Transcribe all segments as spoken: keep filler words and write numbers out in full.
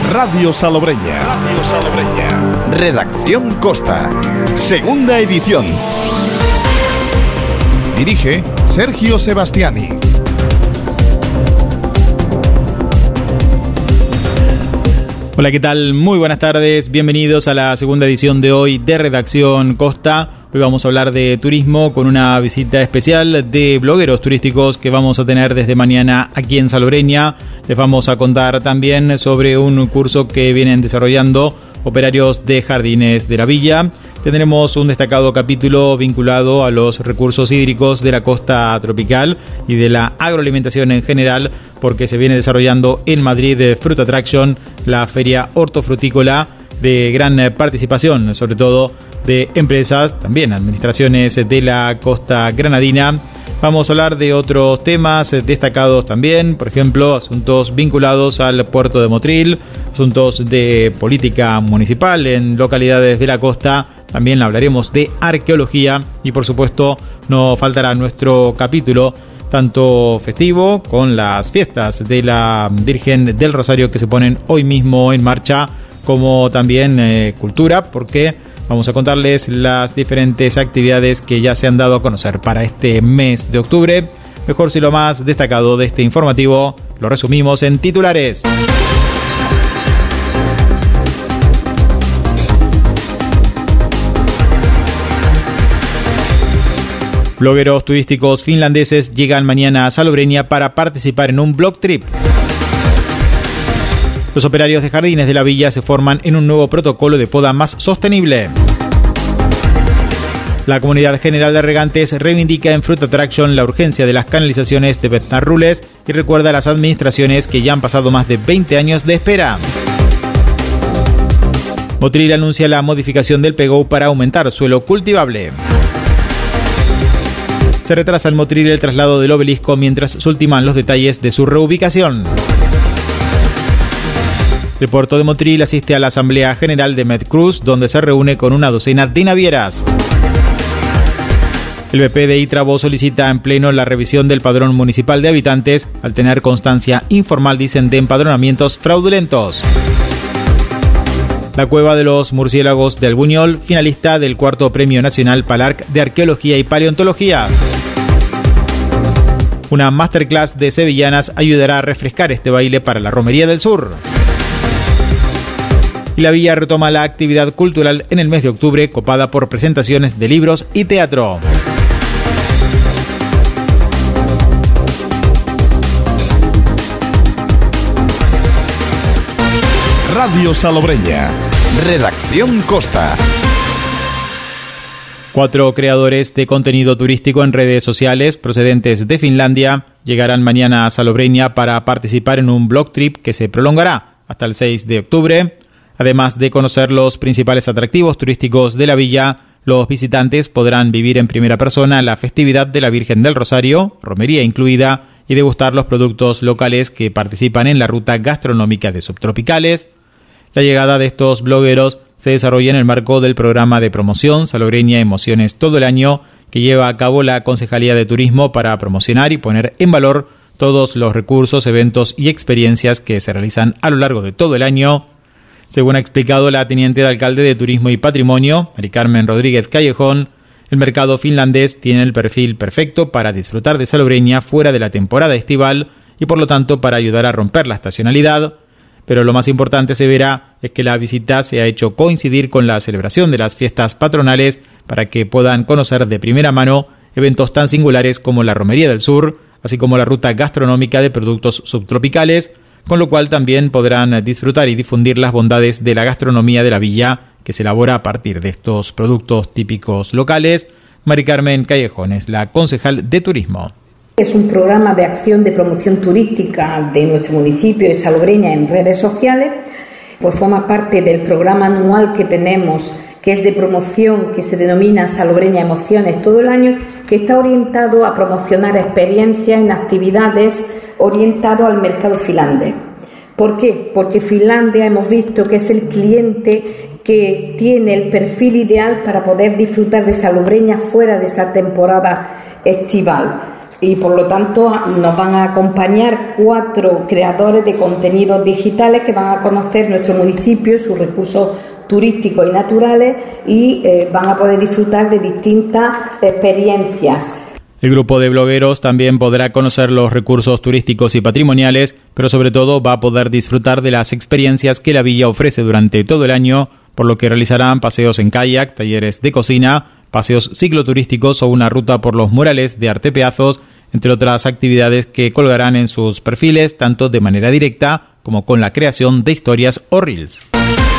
Radio Salobreña. Radio Salobreña. Redacción Costa. Segunda edición. Dirige Sergio Sebastiani. Hola, ¿qué tal? Muy buenas tardes. Bienvenidos a la segunda edición de hoy de Redacción Costa. Hoy vamos a hablar de turismo con una visita especial de blogueros turísticos que vamos a tener desde mañana aquí en Salobreña. Les vamos a contar también sobre un curso que vienen desarrollando operarios de jardines de la villa. Tendremos un destacado capítulo vinculado a los recursos hídricos de la costa tropical y de la agroalimentación en general, porque se viene desarrollando en Madrid Fruit Attraction, la feria hortofrutícola de gran participación, sobre todo de empresas, también administraciones de la costa granadina. Vamos a hablar de otros temas destacados también, por ejemplo, asuntos vinculados al puerto de Motril, asuntos de política municipal en localidades de la costa. También hablaremos de arqueología y, por supuesto, no faltará nuestro capítulo tanto festivo con las fiestas de la Virgen del Rosario que se ponen hoy mismo en marcha, como también eh, cultura, porque vamos a contarles las diferentes actividades que ya se han dado a conocer para este mes de octubre. Mejor si lo más destacado de este informativo lo resumimos en titulares. Blogueros turísticos finlandeses llegan mañana a Salobreña para participar en un blog trip. Los operarios de jardines de la villa se forman en un nuevo protocolo de poda más sostenible. La Comunidad General de Regantes reivindica en Fruit Attraction la urgencia de las canalizaciones de Betnarrules y recuerda a las administraciones que ya han pasado más de veinte años de espera. Motril anuncia la modificación del Pegou para aumentar suelo cultivable. Se retrasa en Motril el traslado del obelisco mientras se ultiman los detalles de su reubicación. El puerto de Motril asiste a la Asamblea General de Medcruz, donde se reúne con una docena de navieras. El B P de Itrabo solicita en pleno la revisión del padrón municipal de habitantes al tener constancia informal, dicen, de empadronamientos fraudulentos. La Cueva de los Murciélagos de Albuñol, finalista del cuarto Premio Nacional Palarc de Arqueología y Paleontología. Una masterclass de sevillanas ayudará a refrescar este baile para la Romería del Sur. Y la villa retoma la actividad cultural en el mes de octubre, copada por presentaciones de libros y teatro. Radio Salobreña. Redacción Costa. Cuatro creadores de contenido turístico en redes sociales procedentes de Finlandia llegarán mañana a Salobreña para participar en un blog trip que se prolongará hasta el seis de octubre. Además de conocer los principales atractivos turísticos de la villa, los visitantes podrán vivir en primera persona la festividad de la Virgen del Rosario, romería incluida, y degustar los productos locales que participan en la ruta gastronómica de subtropicales. La llegada de estos blogueros se desarrolla en el marco del programa de promoción Salobreña Emociones todo el año, que lleva a cabo la Concejalía de Turismo para promocionar y poner en valor todos los recursos, eventos y experiencias que se realizan a lo largo de todo el año. Según ha explicado la teniente de alcalde de Turismo y Patrimonio, Mari Carmen Rodríguez Callejón, el mercado finlandés tiene el perfil perfecto para disfrutar de Salobreña fuera de la temporada estival y por lo tanto para ayudar a romper la estacionalidad. Pero lo más importante, se verá, es que la visita se ha hecho coincidir con la celebración de las fiestas patronales para que puedan conocer de primera mano eventos tan singulares como la Romería del Sur, así como la ruta gastronómica de productos subtropicales, con lo cual también podrán disfrutar y difundir las bondades de la gastronomía de la villa, que se elabora a partir de estos productos típicos locales. Mari Carmen Callejón es la concejal de Turismo. Es un programa de acción de promoción turística de nuestro municipio de Salobreña en redes sociales. Pues forma parte del programa anual que tenemos, que es de promoción, que se denomina Salobreña Emociones todo el año, que está orientado a promocionar experiencias en actividades orientado al mercado finlandés. ¿Por qué? Porque Finlandia hemos visto que es el cliente que tiene el perfil ideal para poder disfrutar de Salobreña fuera de esa temporada estival. y por lo tanto nos van a acompañar cuatro creadores de contenidos digitales que van a conocer nuestro municipio, sus recursos turísticos y naturales y eh, van a poder disfrutar de distintas experiencias. El grupo de blogueros también podrá conocer los recursos turísticos y patrimoniales, pero sobre todo va a poder disfrutar de las experiencias que la villa ofrece durante todo el año, por lo que realizarán paseos en kayak, talleres de cocina, paseos cicloturísticos o una ruta por los murales de Artepeazos, entre otras actividades que colgarán en sus perfiles tanto de manera directa como con la creación de historias o reels.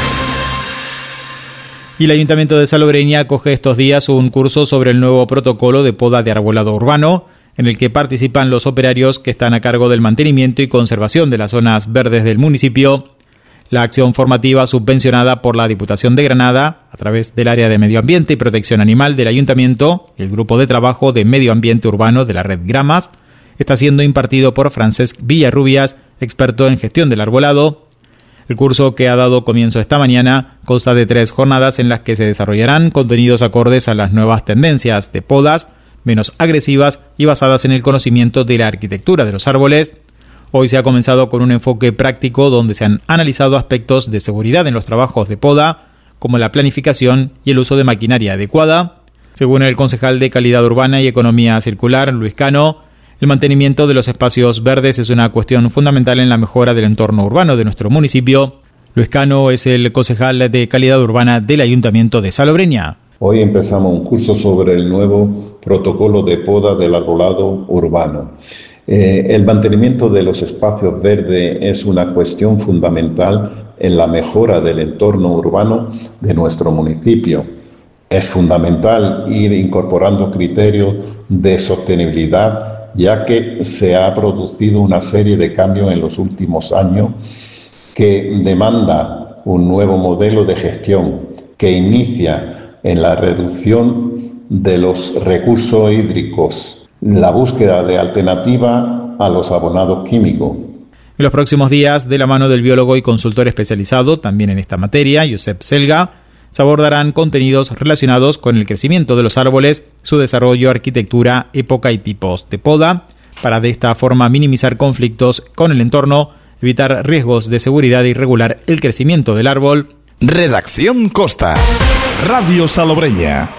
Y el Ayuntamiento de Salobreña acoge estos días un curso sobre el nuevo protocolo de poda de arbolado urbano, en el que participan los operarios que están a cargo del mantenimiento y conservación de las zonas verdes del municipio. La acción formativa subvencionada por la Diputación de Granada, a través del Área de Medio Ambiente y Protección Animal del Ayuntamiento, y el Grupo de Trabajo de Medio Ambiente Urbano de la Red Gramas, está siendo impartido por Francesc Villarrubias, experto en gestión del arbolado. El curso, que ha dado comienzo esta mañana, consta de tres jornadas en las que se desarrollarán contenidos acordes a las nuevas tendencias de podas, menos agresivas y basadas en el conocimiento de la arquitectura de los árboles. Hoy se ha comenzado con un enfoque práctico donde se han analizado aspectos de seguridad en los trabajos de poda, como la planificación y el uso de maquinaria adecuada. Según el concejal de Calidad Urbana y Economía Circular, Luis Cano, el mantenimiento de los espacios verdes es una cuestión fundamental en la mejora del entorno urbano de nuestro municipio. Luis Cano es el concejal de Calidad Urbana del Ayuntamiento de Salobreña. Hoy empezamos un curso sobre el nuevo protocolo de poda del arbolado urbano. Eh, el mantenimiento de los espacios verdes es una cuestión fundamental en la mejora del entorno urbano de nuestro municipio. Es fundamental ir incorporando criterios de sostenibilidad, ya que se ha producido una serie de cambios en los últimos años que demanda un nuevo modelo de gestión que inicia en la reducción de los recursos hídricos, la búsqueda de alternativa a los abonados químicos. En los próximos días, de la mano del biólogo y consultor especializado también en esta materia, Josep Selga, se abordarán contenidos relacionados con el crecimiento de los árboles, su desarrollo, arquitectura, época y tipos de poda, para de esta forma minimizar conflictos con el entorno, evitar riesgos de seguridad y regular el crecimiento del árbol. Redacción Costa, Radio Salobreña.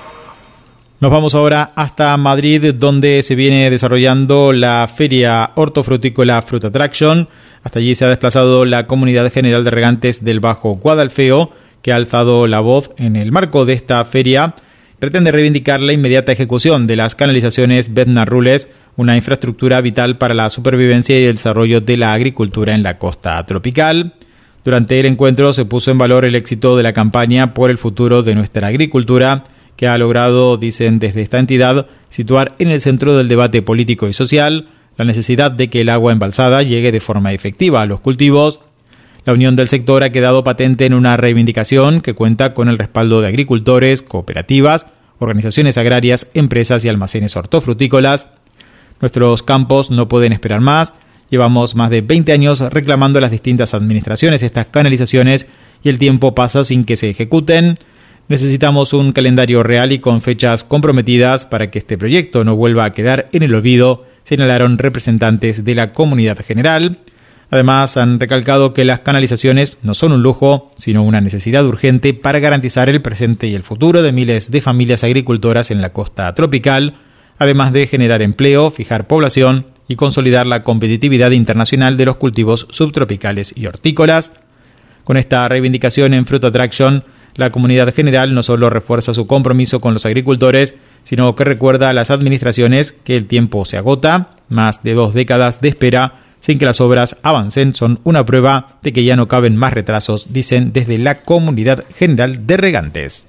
Nos vamos ahora hasta Madrid, donde se viene desarrollando la feria hortofrutícola Fruit Attraction. Hasta allí se ha desplazado la Comunidad General de Regantes del Bajo Guadalfeo, que ha alzado la voz en el marco de esta feria. Pretende reivindicar la inmediata ejecución de las canalizaciones Bednar-Rules, una infraestructura vital para la supervivencia y el desarrollo de la agricultura en la costa tropical. Durante el encuentro se puso en valor el éxito de la campaña por el futuro de nuestra agricultura, que ha logrado, dicen desde esta entidad, situar en el centro del debate político y social la necesidad de que el agua embalsada llegue de forma efectiva a los cultivos. La unión del sector ha quedado patente en una reivindicación que cuenta con el respaldo de agricultores, cooperativas, organizaciones agrarias, empresas y almacenes hortofrutícolas. Nuestros campos no pueden esperar más. Llevamos más de veinte años reclamando a las distintas administraciones estas canalizaciones y el tiempo pasa sin que se ejecuten. Necesitamos un calendario real y con fechas comprometidas para que este proyecto no vuelva a quedar en el olvido, señalaron representantes de la comunidad general. Además, han recalcado que las canalizaciones no son un lujo, sino una necesidad urgente para garantizar el presente y el futuro de miles de familias agricultoras en la costa tropical, además de generar empleo, fijar población y consolidar la competitividad internacional de los cultivos subtropicales y hortícolas. Con esta reivindicación en Fruit Attraction, la comunidad general no solo refuerza su compromiso con los agricultores, sino que recuerda a las administraciones que el tiempo se agota, más de dos décadas de espera sin que las obras avancen son una prueba de que ya no caben más retrasos, dicen desde la Comunidad General de Regantes.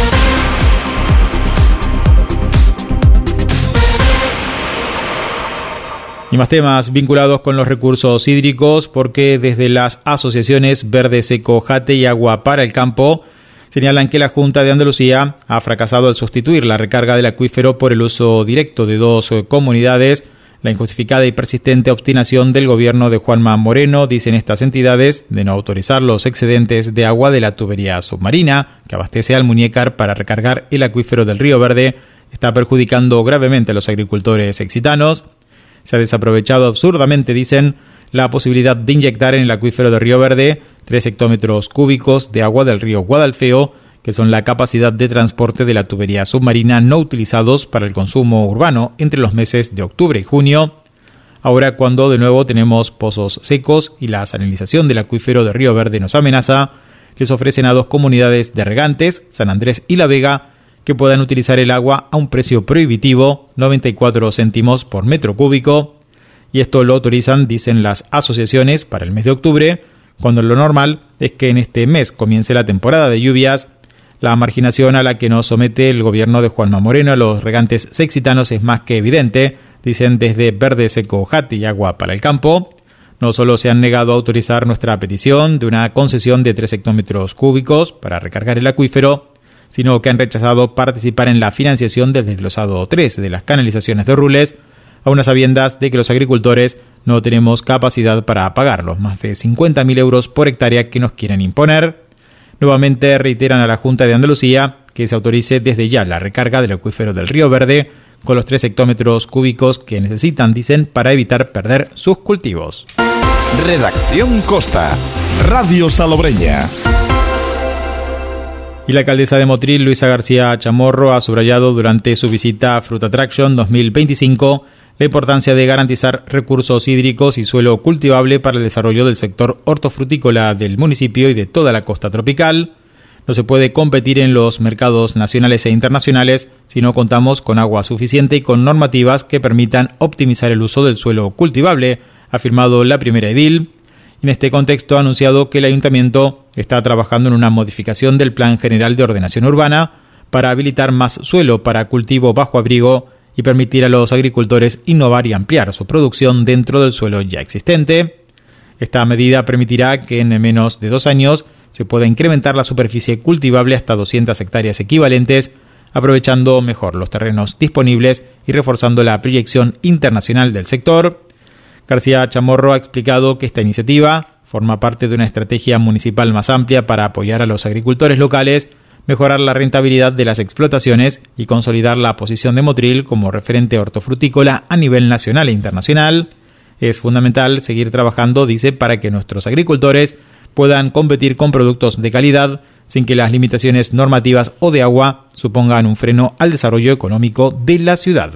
Y más temas vinculados con los recursos hídricos, porque desde las asociaciones Verde Seco Jate y Agua para el Campo señalan que la Junta de Andalucía ha fracasado al sustituir la recarga del acuífero por el uso directo de dos comunidades. La injustificada y persistente obstinación del gobierno de Juanma Moreno, dicen estas entidades, de no autorizar los excedentes de agua de la tubería submarina que abastece al Muñécar para recargar el acuífero del Río Verde, está perjudicando gravemente a los agricultores exitanos. Se ha desaprovechado absurdamente, dicen, la posibilidad de inyectar en el acuífero de Río Verde tres hectómetros cúbicos de agua del río Guadalfeo, que son la capacidad de transporte de la tubería submarina no utilizados para el consumo urbano entre los meses de octubre y junio. Ahora, cuando de nuevo tenemos pozos secos y la salinización del acuífero de Río Verde nos amenaza, les ofrecen a dos comunidades de regantes, San Andrés y La Vega, que puedan utilizar el agua a un precio prohibitivo, noventa y cuatro céntimos por metro cúbico, y esto lo autorizan, dicen las asociaciones, para el mes de octubre, cuando lo normal es que en este mes comience la temporada de lluvias. La marginación a la que nos somete el gobierno de Juanma Moreno a los regantes sexitanos es más que evidente, dicen desde Verde Seco Jati y Agua para el Campo. No solo se han negado a autorizar nuestra petición de una concesión de tres hectómetros cúbicos para recargar el acuífero, sino que han rechazado participar en la financiación del desglosado tres de las canalizaciones de Rules, a unas sabiendas de que los agricultores no tenemos capacidad para pagar los más de cincuenta mil euros por hectárea que nos quieren imponer. Nuevamente reiteran a la Junta de Andalucía que se autorice desde ya la recarga del acuífero del Río Verde con los tres hectómetros cúbicos que necesitan, dicen, para evitar perder sus cultivos. Redacción Costa, Radio Salobreña. Y la alcaldesa de Motril, Luisa García Chamorro, ha subrayado durante su visita a Fruit Attraction dos mil veinticinco la importancia de garantizar recursos hídricos y suelo cultivable para el desarrollo del sector hortofrutícola del municipio y de toda la costa tropical. No se puede competir en los mercados nacionales e internacionales si no contamos con agua suficiente y con normativas que permitan optimizar el uso del suelo cultivable, ha afirmado la primera edil. En este contexto ha anunciado que el ayuntamiento está trabajando en una modificación del Plan General de Ordenación Urbana para habilitar más suelo para cultivo bajo abrigo y permitir a los agricultores innovar y ampliar su producción dentro del suelo ya existente. Esta medida permitirá que en menos de dos años se pueda incrementar la superficie cultivable hasta doscientas hectáreas equivalentes, aprovechando mejor los terrenos disponibles y reforzando la proyección internacional del sector. García Chamorro ha explicado que esta iniciativa forma parte de una estrategia municipal más amplia para apoyar a los agricultores locales, mejorar la rentabilidad de las explotaciones y consolidar la posición de Motril como referente hortofrutícola a nivel nacional e internacional. Es fundamental seguir trabajando, dice, para que nuestros agricultores puedan competir con productos de calidad sin que las limitaciones normativas o de agua supongan un freno al desarrollo económico de la ciudad.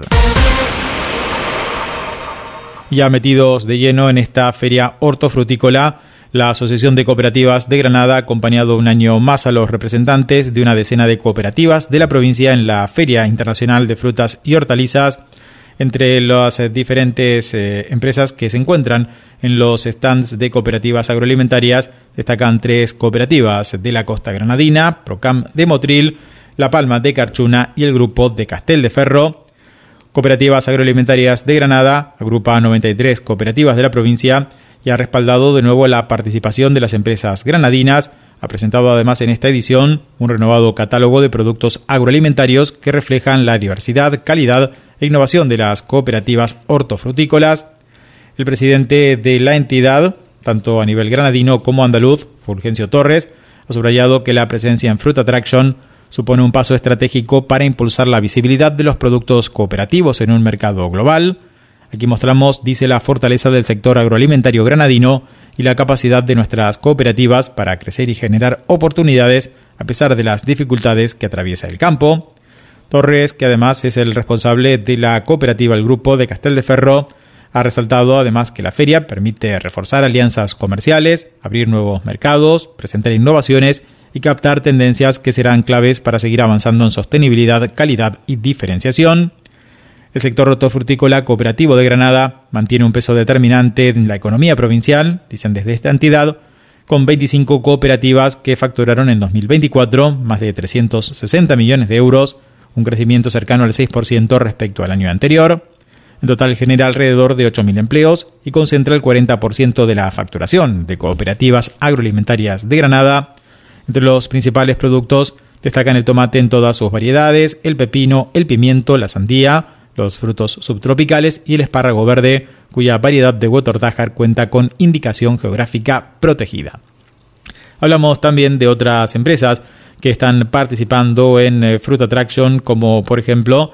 Ya metidos de lleno en esta feria hortofrutícola, la Asociación de Cooperativas de Granada ha acompañado un año más a los representantes de una decena de cooperativas de la provincia en la Feria Internacional de Frutas y Hortalizas. Entre las diferentes eh, empresas que se encuentran en los stands de cooperativas agroalimentarias destacan tres cooperativas de la costa granadina, Procam de Motril, La Palma de Carchuna y el grupo de Castel de Ferro. Cooperativas Agroalimentarias de Granada agrupa noventa y tres cooperativas de la provincia y ha respaldado de nuevo la participación de las empresas granadinas. Ha presentado además en esta edición un renovado catálogo de productos agroalimentarios que reflejan la diversidad, calidad e innovación de las cooperativas hortofrutícolas. El presidente de la entidad, tanto a nivel granadino como andaluz, Fulgencio Torres, ha subrayado que la presencia en Fruit Attraction supone un paso estratégico para impulsar la visibilidad de los productos cooperativos en un mercado global. Aquí mostramos, dice, la fortaleza del sector agroalimentario granadino y la capacidad de nuestras cooperativas para crecer y generar oportunidades a pesar de las dificultades que atraviesa el campo. Torres, que además es el responsable de la cooperativa El Grupo de Castel de Ferro, ha resaltado además que la feria permite reforzar alianzas comerciales, abrir nuevos mercados, presentar innovaciones y captar tendencias que serán claves para seguir avanzando en sostenibilidad, calidad y diferenciación. El sector hortofrutícola cooperativo de Granada mantiene un peso determinante en la economía provincial, dicen desde esta entidad, con veinticinco cooperativas que facturaron en dos mil veinticuatro más de trescientos sesenta millones de euros, un crecimiento cercano al seis por ciento respecto al año anterior. En total genera alrededor de ocho mil empleos y concentra el cuarenta por ciento de la facturación de cooperativas agroalimentarias de Granada. Entre los principales productos destacan el tomate en todas sus variedades, el pepino, el pimiento, la sandía, los frutos subtropicales y el espárrago verde, cuya variedad de Waterdájar cuenta con indicación geográfica protegida. Hablamos también de otras empresas que están participando en Fruit Attraction, como por ejemplo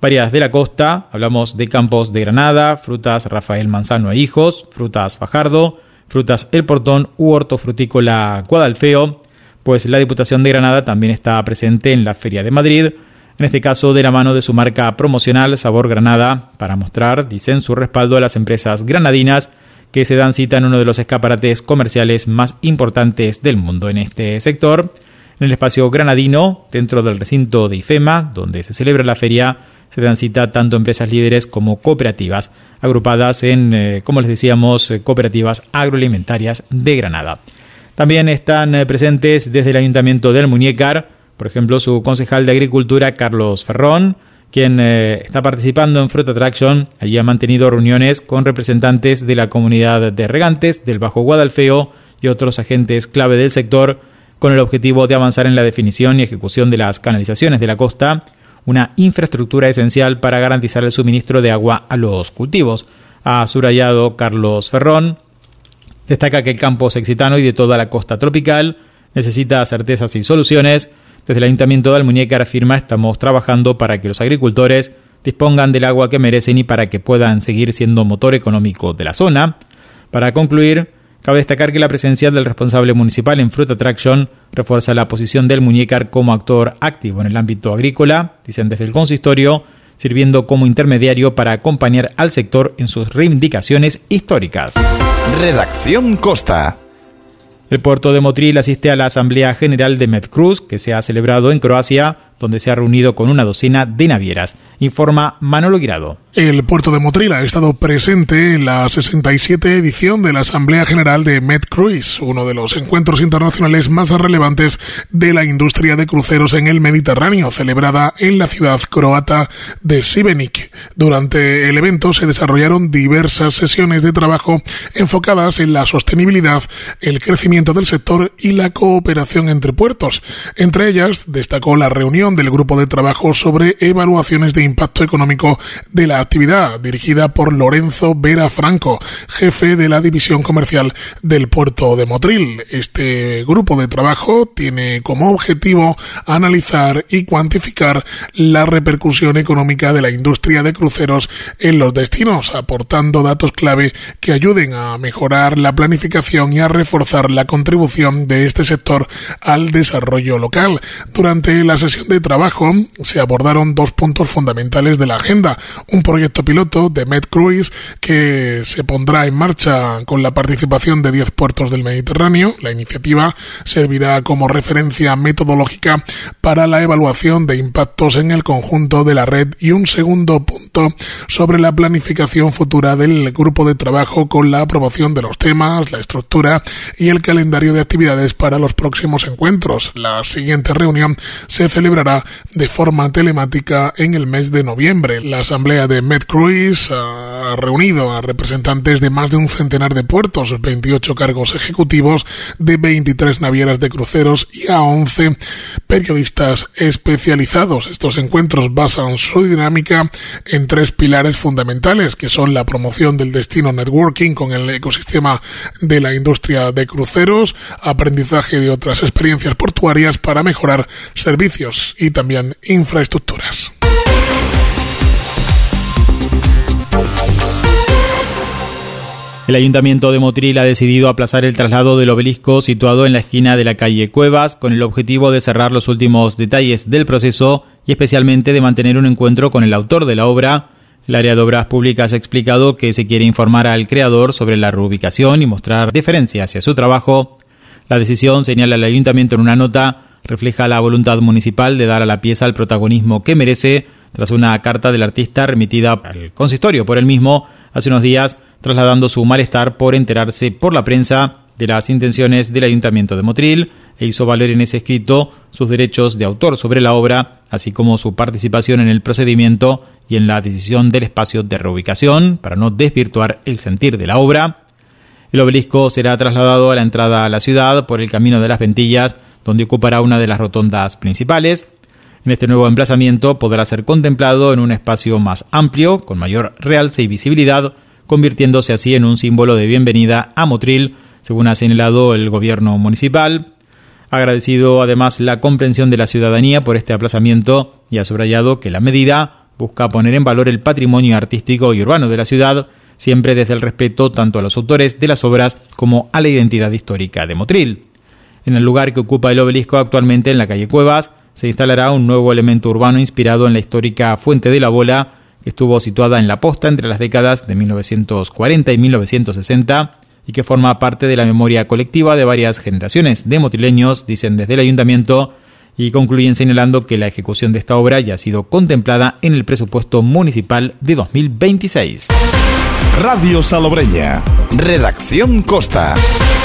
Variedades de la costa, hablamos de Campos de Granada, frutas Rafael Manzano e Hijos, frutas Fajardo, frutas El Portón u hortofrutícola Guadalfeo, pues la Diputación de Granada también está presente en la Feria de Madrid, en este caso de la mano de su marca promocional Sabor Granada, para mostrar, dicen, su respaldo a las empresas granadinas que se dan cita en uno de los escaparates comerciales más importantes del mundo en este sector. En el espacio granadino, dentro del recinto de IFEMA, donde se celebra la feria, se dan cita tanto empresas líderes como cooperativas, agrupadas en, eh, como les decíamos, cooperativas agroalimentarias de Granada. También están eh, presentes desde el Ayuntamiento del Muñécar, por ejemplo, su concejal de Agricultura, Carlos Ferrón, quien eh, está participando en Fruit Attraction. Allí ha mantenido reuniones con representantes de la comunidad de regantes del Bajo Guadalfeo y otros agentes clave del sector, con el objetivo de avanzar en la definición y ejecución de las canalizaciones de la costa, una infraestructura esencial para garantizar el suministro de agua a los cultivos. Ha subrayado Carlos Ferrón. Destaca que el campo sexitano y de toda la costa tropical necesita certezas y soluciones. Desde el Ayuntamiento de Almuñécar afirma: estamos trabajando para que los agricultores dispongan del agua que merecen y para que puedan seguir siendo motor económico de la zona. Para concluir, cabe destacar que la presencia del responsable municipal en Fruit Attraction refuerza la posición del Muñécar como actor activo en el ámbito agrícola, dicen desde el consistorio, sirviendo como intermediario para acompañar al sector en sus reivindicaciones históricas. Redacción Costa. El puerto de Motril asiste a la Asamblea General de MedCruz, que se ha celebrado en Croacia, donde se ha reunido con una docena de navieras, informa Manolo Guirado. El puerto de Motril ha estado presente en la sesenta y siete edición de la Asamblea General de MedCruise, uno de los encuentros internacionales más relevantes de la industria de cruceros en el Mediterráneo, celebrada en la ciudad croata de Šibenik. Durante el evento se desarrollaron diversas sesiones de trabajo enfocadas en la sostenibilidad, el crecimiento del sector y la cooperación entre puertos. Entre ellas destacó la reunión del grupo de trabajo sobre evaluaciones de impacto económico de la actividad, dirigida por Lorenzo Vera Franco, jefe de la división comercial del puerto de Motril. Este grupo de trabajo tiene como objetivo analizar y cuantificar la repercusión económica de la industria de cruceros en los destinos, aportando datos clave que ayuden a mejorar la planificación y a reforzar la contribución de este sector al desarrollo local. Durante la sesión de trabajo se abordaron dos puntos fundamentales de la agenda: un proyecto piloto de MedCruise que se pondrá en marcha con la participación de diez puertos del Mediterráneo. La iniciativa servirá como referencia metodológica para la evaluación de impactos en el conjunto de la red, y un segundo punto sobre la planificación futura del grupo de trabajo, con la aprobación de los temas, la estructura y el calendario de actividades para los próximos encuentros. La siguiente reunión se celebrará de forma telemática en el mes de noviembre. La asamblea de MedCruise ha reunido a representantes de más de un centenar de puertos, veintiocho cargos ejecutivos de veintitrés navieras de cruceros y a once periodistas especializados. Estos encuentros basan su dinámica en tres pilares fundamentales, que son la promoción del destino networking con el ecosistema de la industria de cruceros, aprendizaje de otras experiencias portuarias para mejorar servicios y también infraestructuras. El Ayuntamiento de Motril ha decidido aplazar el traslado del obelisco situado en la esquina de la calle Cuevas, con el objetivo de cerrar los últimos detalles del proceso y especialmente de mantener un encuentro con el autor de la obra. El área de Obras Públicas ha explicado que se quiere informar al creador sobre la reubicación y mostrar deferencia hacia su trabajo. La decisión, señala el Ayuntamiento en una nota, refleja la voluntad municipal de dar a la pieza el protagonismo que merece, tras una carta del artista remitida al consistorio por él mismo hace unos días, trasladando su malestar por enterarse por la prensa de las intenciones del Ayuntamiento de Motril, e hizo valer en ese escrito sus derechos de autor sobre la obra, así como su participación en el procedimiento y en la decisión del espacio de reubicación, para no desvirtuar el sentir de la obra. El obelisco será trasladado a la entrada a la ciudad por el Camino de las Ventillas, donde ocupará una de las rotondas principales. En este nuevo emplazamiento podrá ser contemplado en un espacio más amplio, con mayor realce y visibilidad, convirtiéndose así en un símbolo de bienvenida a Motril, según ha señalado el gobierno municipal. Ha agradecido además la comprensión de la ciudadanía por este aplazamiento y ha subrayado que la medida busca poner en valor el patrimonio artístico y urbano de la ciudad, siempre desde el respeto tanto a los autores de las obras como a la identidad histórica de Motril. En el lugar que ocupa el obelisco actualmente en la calle Cuevas, se instalará un nuevo elemento urbano inspirado en la histórica Fuente de la Bola, que estuvo situada en La Posta entre las décadas de mil novecientos cuarenta y mil novecientos sesenta y que forma parte de la memoria colectiva de varias generaciones de motrileños, dicen desde el ayuntamiento, y concluyen señalando que la ejecución de esta obra ya ha sido contemplada en el presupuesto municipal de dos mil veintiséis. Radio Salobreña. Redacción Costa.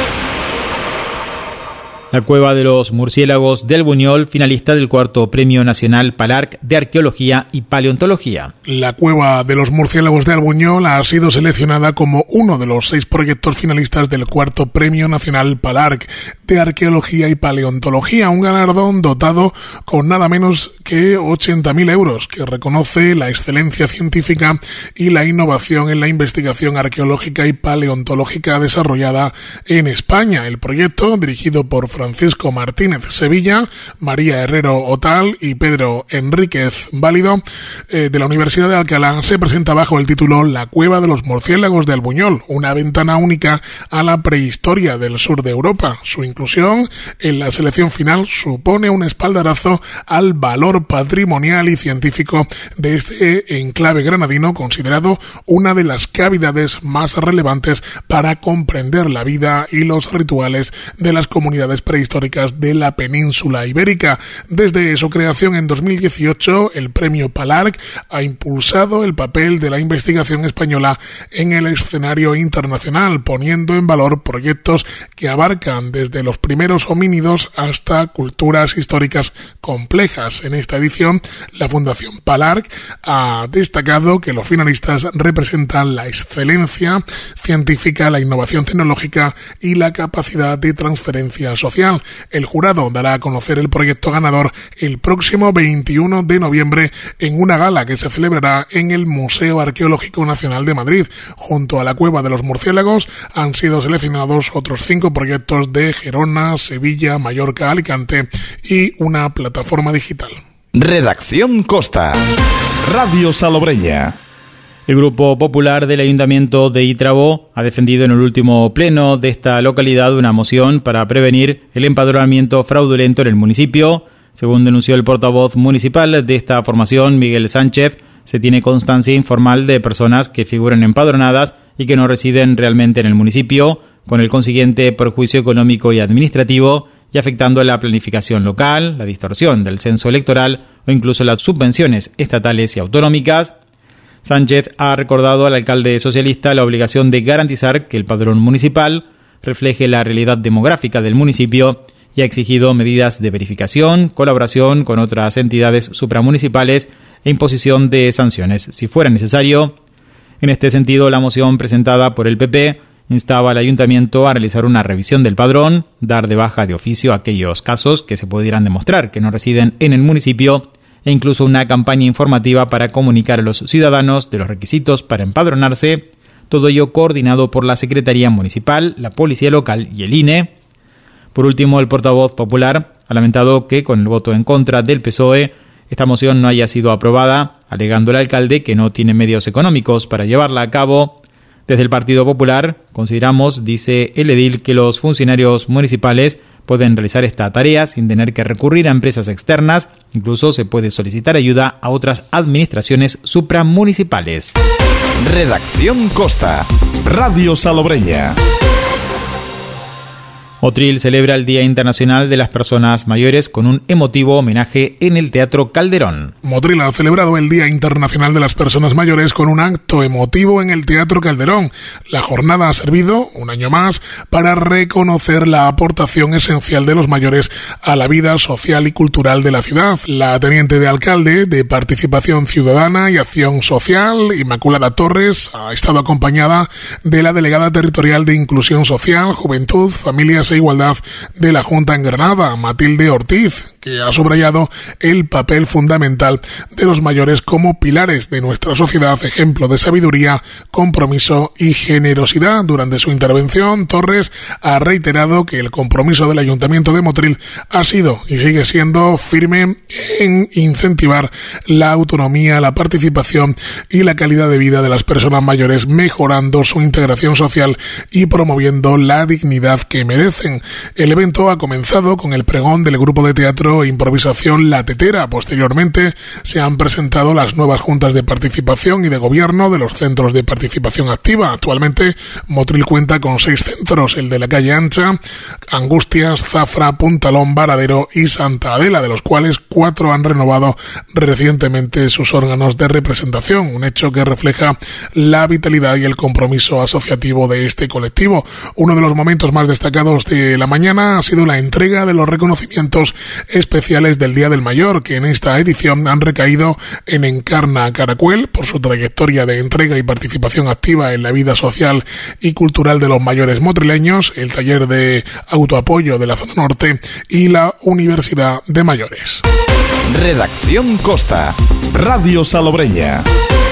La Cueva de los Murciélagos del Buñol, finalista del cuarto Premio Nacional Palarc de Arqueología y Paleontología. La Cueva de los Murciélagos de Albuñol ha sido seleccionada como uno de los seis proyectos finalistas del cuarto Premio Nacional Palarc de Arqueología y Paleontología, un galardón dotado con nada menos que ochenta mil euros, que reconoce la excelencia científica y la innovación en la investigación arqueológica y paleontológica desarrollada en España. El proyecto, dirigido por Francisco Martínez Sevilla, María Herrero Otal y Pedro Enríquez Válido, eh, de la Universidad de Alcalá, se presenta bajo el título La Cueva de los Murciélagos de Albuñol, una ventana única a la prehistoria del sur de Europa. Su inclusión en la selección final supone un espaldarazo al valor patrimonial y científico de este enclave granadino, considerado una de las cavidades más relevantes para comprender la vida y los rituales de las comunidades prehistóricas de la península ibérica. Desde su creación en dos mil dieciocho, el premio Palarc ha impulsado el papel de la investigación española en el escenario internacional, poniendo en valor proyectos que abarcan desde los primeros homínidos hasta culturas históricas complejas. En esta edición, la Fundación Palarc ha destacado que los finalistas representan la excelencia científica, la innovación tecnológica y la capacidad de transferencia social. El jurado dará a conocer el proyecto ganador el próximo veintiuno de noviembre en una gala que se celebrará en el Museo Arqueológico Nacional de Madrid. Junto a la Cueva de los Murciélagos han sido seleccionados otros cinco proyectos de Gerona, Sevilla, Mallorca, Alicante y una plataforma digital. Redacción Costa. Radio Salobreña. El Grupo Popular del Ayuntamiento de Ítrabo ha defendido en el último pleno de esta localidad una moción para prevenir el empadronamiento fraudulento en el municipio. Según denunció el portavoz municipal de esta formación, Miguel Sánchez, se tiene constancia informal de personas que figuran empadronadas y que no residen realmente en el municipio, con el consiguiente perjuicio económico y administrativo y afectando la planificación local, la distorsión del censo electoral o incluso las subvenciones estatales y autonómicas. Sánchez ha recordado al alcalde socialista la obligación de garantizar que el padrón municipal refleje la realidad demográfica del municipio y ha exigido medidas de verificación, colaboración con otras entidades supramunicipales e imposición de sanciones, si fuera necesario. En este sentido, la moción presentada por el P P instaba al ayuntamiento a realizar una revisión del padrón, dar de baja de oficio aquellos casos que se pudieran demostrar que no residen en el municipio e incluso una campaña informativa para comunicar a los ciudadanos de los requisitos para empadronarse, todo ello coordinado por la Secretaría Municipal, la Policía Local y el I N E. Por último, el portavoz popular ha lamentado que, con el voto en contra del P S O E, esta moción no haya sido aprobada, alegando el alcalde que no tiene medios económicos para llevarla a cabo. Desde el Partido Popular consideramos, dice el edil, que los funcionarios municipales pueden realizar esta tarea sin tener que recurrir a empresas externas. Incluso se puede solicitar ayuda a otras administraciones supramunicipales. Redacción Costa. Radio Salobreña. Motril celebra el Día Internacional de las Personas Mayores con un emotivo homenaje en el Teatro Calderón. Motril ha celebrado el Día Internacional de las Personas Mayores con un acto emotivo en el Teatro Calderón. La jornada ha servido, un año más, para reconocer la aportación esencial de los mayores a la vida social y cultural de la ciudad. La teniente de alcalde de Participación Ciudadana y Acción Social, Inmaculada Torres, ha estado acompañada de la delegada territorial de Inclusión Social, Juventud, Familias e Igualdad de la Junta en Granada, Matilde Ortiz, que ha subrayado el papel fundamental de los mayores como pilares de nuestra sociedad, ejemplo de sabiduría, compromiso y generosidad. Durante su intervención, Torres ha reiterado que el compromiso del Ayuntamiento de Motril ha sido y sigue siendo firme en incentivar la autonomía, la participación y la calidad de vida de las personas mayores, mejorando su integración social y promoviendo la dignidad que merecen. El evento ha comenzado con el pregón del grupo de teatro e improvisación La Tetera. Posteriormente se han presentado las nuevas juntas de participación y de gobierno de los centros de participación activa. Actualmente Motril cuenta con seis centros, el de la calle Ancha, Angustias, Zafra, Puntalón, Varadero y Santa Adela, de los cuales cuatro han renovado recientemente sus órganos de representación, un hecho que refleja la vitalidad y el compromiso asociativo de este colectivo. Uno de los momentos más destacados de la mañana ha sido la entrega de los reconocimientos especiales del Día del Mayor, que en esta edición han recaído en Encarna Caracuel por su trayectoria de entrega y participación activa en la vida social y cultural de los mayores motrileños, el taller de autoapoyo de la zona norte y la Universidad de Mayores. Redacción Costa, Radio Salobreña.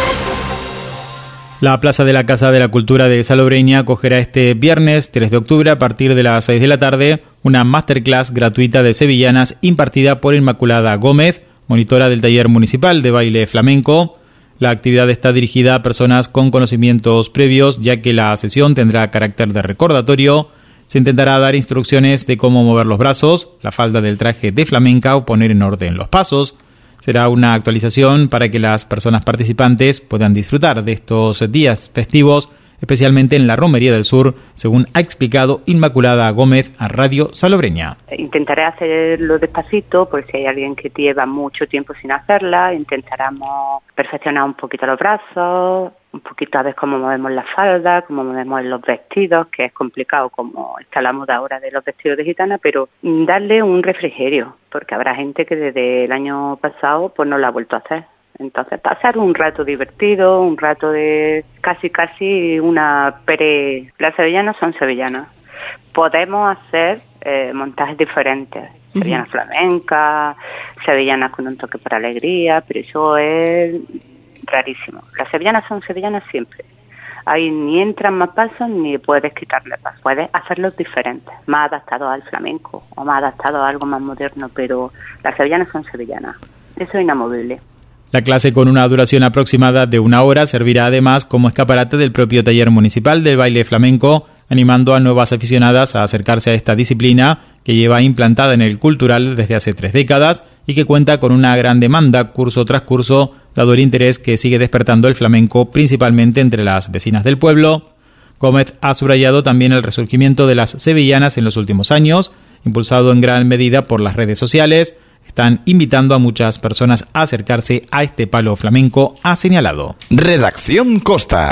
La Plaza de la Casa de la Cultura de Salobreña acogerá este viernes tres de octubre a partir de las seis de la tarde una masterclass gratuita de sevillanas impartida por Inmaculada Gómez, monitora del taller municipal de baile flamenco. La actividad está dirigida a personas con conocimientos previos, ya que la sesión tendrá carácter de recordatorio. Se intentará dar instrucciones de cómo mover los brazos, la falda del traje de flamenca o poner en orden los pasos. Será una actualización para que las personas participantes puedan disfrutar de estos días festivos, especialmente en la Romería del Sur, según ha explicado Inmaculada Gómez a Radio Salobreña. Intentaré hacerlo despacito, por si hay alguien que lleva mucho tiempo sin hacerla. Intentaremos perfeccionar un poquito los brazos, un poquito a ver cómo movemos la falda, cómo movemos los vestidos, que es complicado como está la moda ahora de los vestidos de gitana, pero darle un refrigerio, porque habrá gente que desde el año pasado pues no lo ha vuelto a hacer. Entonces, pasar un rato divertido, un rato de casi casi una pre... Las sevillanas son sevillanas. Podemos hacer eh, montajes diferentes. Uh-huh. Sevillanas flamencas, sevillanas con un toque para alegría, pero eso es rarísimo. Las sevillanas son sevillanas siempre. Ahí ni entran más pasos ni puedes quitarle pasos. Puedes hacerlos diferentes, más adaptados al flamenco o más adaptados a algo más moderno, pero las sevillanas son sevillanas. Eso es inamovible. La clase, con una duración aproximada de una hora, servirá además como escaparate del propio taller municipal del baile flamenco, animando a nuevas aficionadas a acercarse a esta disciplina que lleva implantada en el cultural desde hace tres décadas y que cuenta con una gran demanda curso tras curso, dado el interés que sigue despertando el flamenco principalmente entre las vecinas del pueblo. Gómez ha subrayado también el resurgimiento de las sevillanas en los últimos años, impulsado en gran medida por las redes sociales. Están invitando a muchas personas a acercarse a este palo flamenco, ha señalado. Redacción Costa,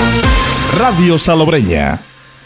Radio Salobreña.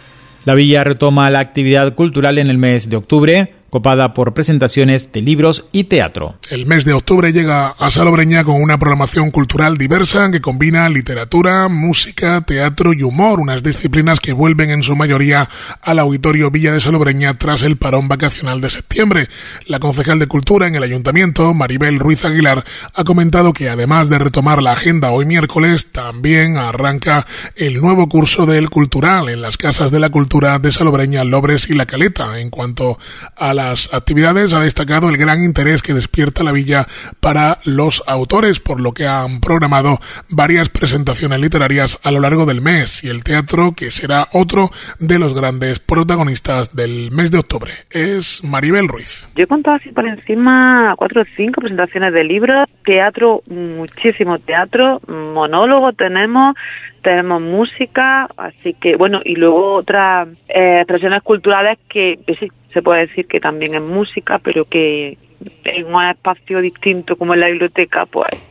La villa retoma la actividad cultural en el mes de octubre, copada por presentaciones de libros y teatro. El mes de octubre llega a Salobreña con una programación cultural diversa que combina literatura, música, teatro y humor, unas disciplinas que vuelven en su mayoría al Auditorio Villa de Salobreña tras el parón vacacional de septiembre. La concejal de Cultura en el Ayuntamiento, Maribel Ruiz Aguilar, ha comentado que además de retomar la agenda hoy miércoles, también arranca el nuevo curso del Cultural en las Casas de la Cultura de Salobreña, Lobres y La Caleta. En cuanto a la las actividades, ha destacado el gran interés que despierta la villa para los autores, por lo que han programado varias presentaciones literarias a lo largo del mes, y el teatro, que será otro de los grandes protagonistas del mes de octubre. Es Maribel Ruiz. Yo he contado así por encima cuatro o cinco presentaciones de libros, teatro, muchísimo teatro, monólogo tenemos, tenemos música, así que bueno, y luego otras eh, expresiones culturales que, que sí, se puede decir que también es música, pero que en un espacio distinto como en la biblioteca, pues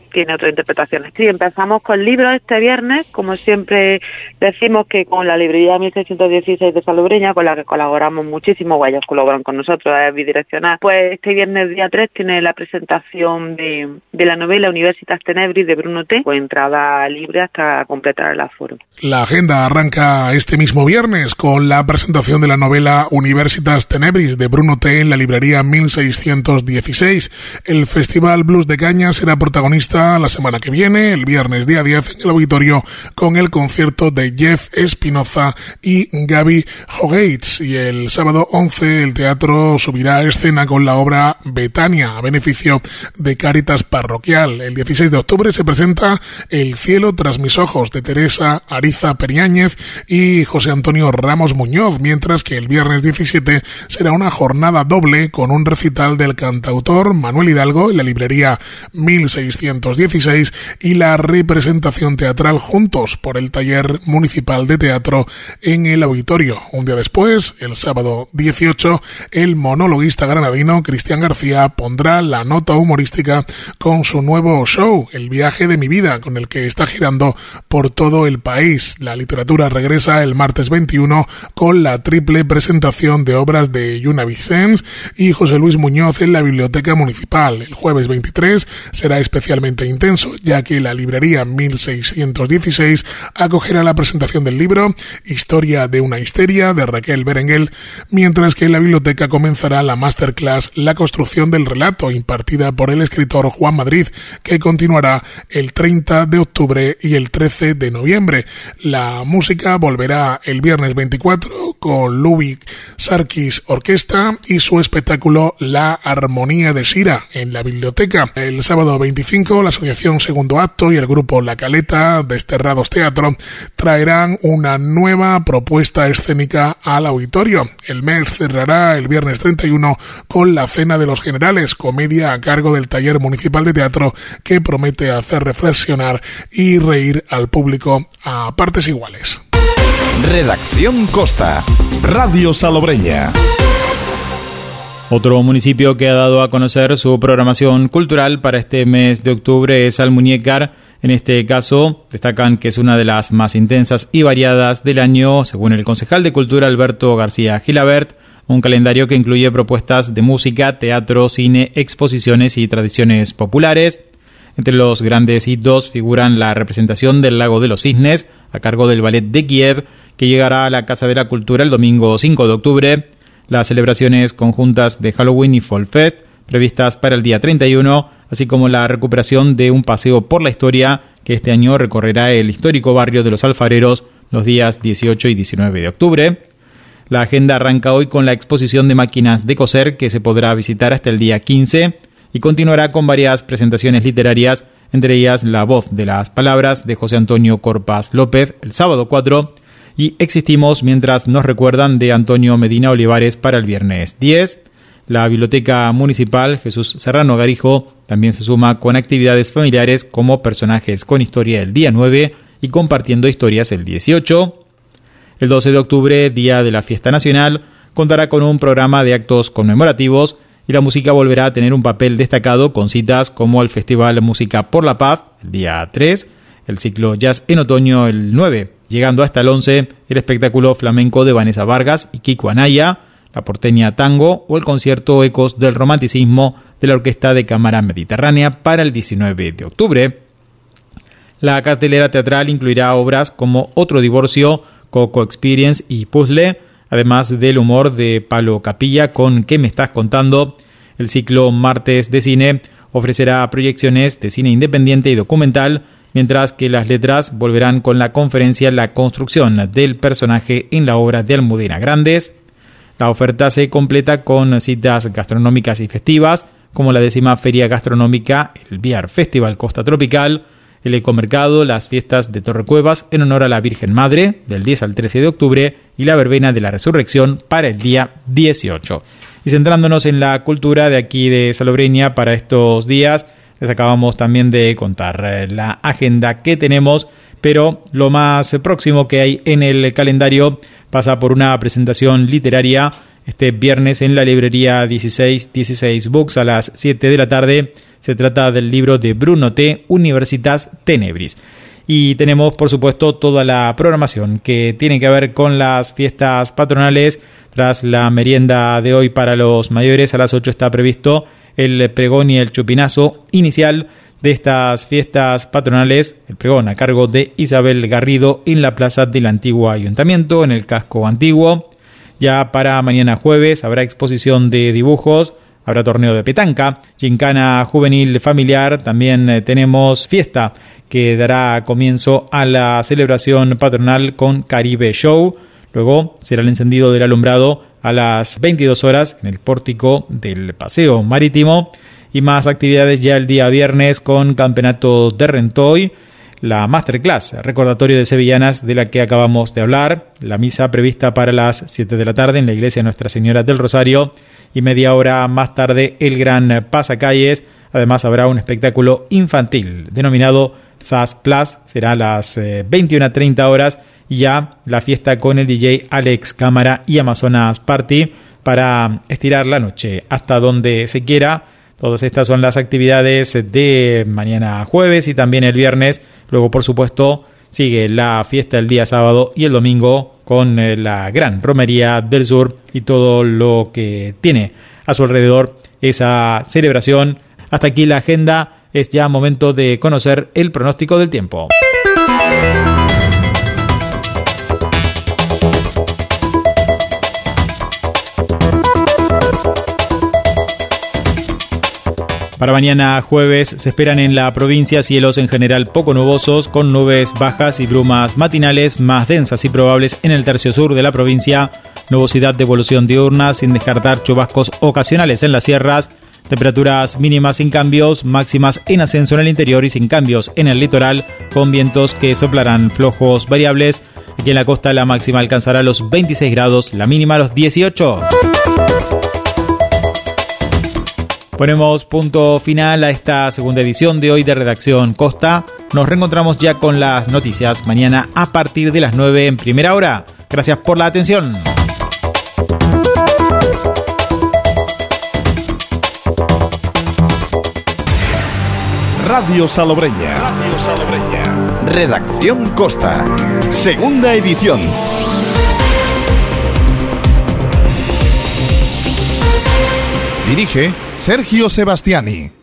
tiene otras interpretaciones. Sí, empezamos con libros este viernes, como siempre decimos que con la librería mil seiscientos dieciséis de Salobreña, con la que colaboramos muchísimo, o ellos colaboran con nosotros, es bidireccional, pues este viernes día tres tiene la presentación de, de la novela Universitas Tenebris de Bruno T, con entrada libre hasta completar el aforo. La agenda arranca este mismo viernes con la presentación de la novela Universitas Tenebris de Bruno T en la librería mil seiscientos dieciséis. El Festival Blues de Cañas será protagonista la semana que viene, el viernes día diez, en el auditorio con el concierto de Jeff Espinoza y Gaby Hogates. Y el sábado once el teatro subirá a escena con la obra Betania, a beneficio de Cáritas Parroquial. El dieciséis de octubre se presenta El cielo tras mis ojos, de Teresa Ariza Periáñez y José Antonio Ramos Muñoz, mientras que el viernes diecisiete será una jornada doble con un recital del cantautor Manuel Hidalgo en la librería mil seiscientos dieciséis y la representación teatral Juntos por el Taller Municipal de Teatro en el auditorio. Un día después, el sábado dieciocho, el monologuista granadino Cristian García pondrá la nota humorística con su nuevo show, El viaje de mi vida, con el que está girando por todo el país. La literatura regresa el martes veintiuno con la triple presentación de obras de Yuna Vicens y José Luis Muñoz en la Biblioteca Municipal. El jueves veintitrés será especialmente intenso, ya que la librería mil seiscientos dieciséis acogerá la presentación del libro Historia de una histeria de Raquel Berenguel, mientras que en la biblioteca comenzará la masterclass La construcción del relato, impartida por el escritor Juan Madrid, que continuará el treinta de octubre y el trece de noviembre. La música volverá el viernes veinticuatro con Ludwig Sarkis Orquesta y su espectáculo La Armonía de Sira en la biblioteca. El sábado veinticinco, la Asociación Segundo Acto y el grupo La Caleta, Desterrados Teatro, traerán una nueva propuesta escénica al auditorio. El mes cerrará el viernes treinta y uno con La Cena de los Generales, comedia a cargo del Taller Municipal de Teatro, que promete hacer reflexionar y reír al público a partes iguales. Redacción Costa, Radio Salobreña. Otro municipio que ha dado a conocer su programación cultural para este mes de octubre es Almuñécar. En este caso, destacan que es una de las más intensas y variadas del año, según el concejal de Cultura Alberto García Gilabert, un calendario que incluye propuestas de música, teatro, cine, exposiciones y tradiciones populares. Entre los grandes hitos figuran la representación del Lago de los Cisnes, a cargo del Ballet de Kiev, que llegará a la Casa de la Cultura el domingo cinco de octubre, las celebraciones conjuntas de Halloween y Fall Fest, previstas para el día treinta y uno, así como la recuperación de un paseo por la historia, que este año recorrerá el histórico barrio de los Alfareros los días dieciocho y diecinueve de octubre. La agenda arranca hoy con la exposición de máquinas de coser, que se podrá visitar hasta el día quince, y continuará con varias presentaciones literarias, entre ellas La voz de las palabras de José Antonio Corpas López el sábado cuatro y Existimos mientras nos recuerdan de Antonio Medina Olivares para el viernes diez. La Biblioteca Municipal Jesús Serrano Garijo también se suma con actividades familiares como Personajes con Historia el día nueve y Compartiendo Historias el dieciocho. El doce de octubre, día de la Fiesta Nacional, contará con un programa de actos conmemorativos y la música volverá a tener un papel destacado con citas como el Festival Música por la Paz el día tres, el ciclo Jazz en Otoño el nueve, llegando hasta el once el espectáculo flamenco de Vanessa Vargas y Kiko Anaya, la porteña Tango o el concierto Ecos del Romanticismo de la Orquesta de Cámara Mediterránea para el diecinueve de octubre. La cartelera teatral incluirá obras como Otro Divorcio, Coco Experience y Puzzle, además del humor de Palo Capilla con ¿Qué me estás contando? El ciclo Martes de Cine ofrecerá proyecciones de cine independiente y documental, mientras que las letras volverán con la conferencia La construcción del personaje en la obra de Almudena Grandes. La oferta se completa con citas gastronómicas y festivas, como la décima Feria Gastronómica, el Biar Festival Costa Tropical, el Ecomercado, las fiestas de Torrecuevas en honor a la Virgen Madre, del diez al trece de octubre, y la Verbena de la Resurrección para el día dieciocho. Y centrándonos en la cultura de aquí de Salobreña para estos días, les acabamos también de contar la agenda que tenemos, pero lo más próximo que hay en el calendario pasa por una presentación literaria este viernes en la librería dieciséis dieciséis Books a las siete de la tarde. Se trata del libro de Bruno T. Universitas Tenebris. Y tenemos, por supuesto, toda la programación que tiene que ver con las fiestas patronales. Tras la merienda de hoy para los mayores, a las ocho está previsto el pregón y el chupinazo inicial de estas fiestas patronales. El pregón a cargo de Isabel Garrido en la plaza del antiguo ayuntamiento, en el casco antiguo. Ya para mañana jueves habrá exposición de dibujos, habrá torneo de petanca, gincana juvenil familiar, también eh, tenemos fiesta que dará comienzo a la celebración patronal con Caribe Show. Luego será el encendido del alumbrado a las veintidós horas en el pórtico del Paseo Marítimo. Y más actividades ya el día viernes con Campeonato de Rentoy, la Masterclass, recordatorio de sevillanas de la que acabamos de hablar, la misa prevista para las siete de la tarde en la iglesia Nuestra Señora del Rosario y media hora más tarde el gran pasacalles. Además habrá un espectáculo infantil denominado Zaz Plus, será a las eh, veintiuna treinta horas, y ya la fiesta con el D J Alex Cámara y Amazonas Party para estirar la noche hasta donde se quiera. Todas estas son las actividades de mañana jueves y también el viernes. Luego, por supuesto, sigue la fiesta el día sábado y el domingo con eh, la gran romería del sur y todo lo que tiene a su alrededor esa celebración. Hasta aquí la agenda. Es ya momento de conocer el pronóstico del tiempo. Para mañana jueves se esperan en la provincia cielos en general poco nubosos, con nubes bajas y brumas matinales más densas y probables en el tercio sur de la provincia, nubosidad de evolución diurna sin descartar chubascos ocasionales en las sierras, temperaturas mínimas sin cambios, máximas en ascenso en el interior y sin cambios en el litoral, con vientos que soplarán flojos variables. Aquí en la costa la máxima alcanzará los veintiséis grados, la mínima los dieciocho. Ponemos punto final a esta segunda edición de hoy de Redacción Costa. Nos reencontramos ya con las noticias mañana a partir de las nueve en primera hora. Gracias por la atención. Radio Salobreña. Radio Salobreña. Redacción Costa. Segunda edición. Dirige Sergio Sebastiani.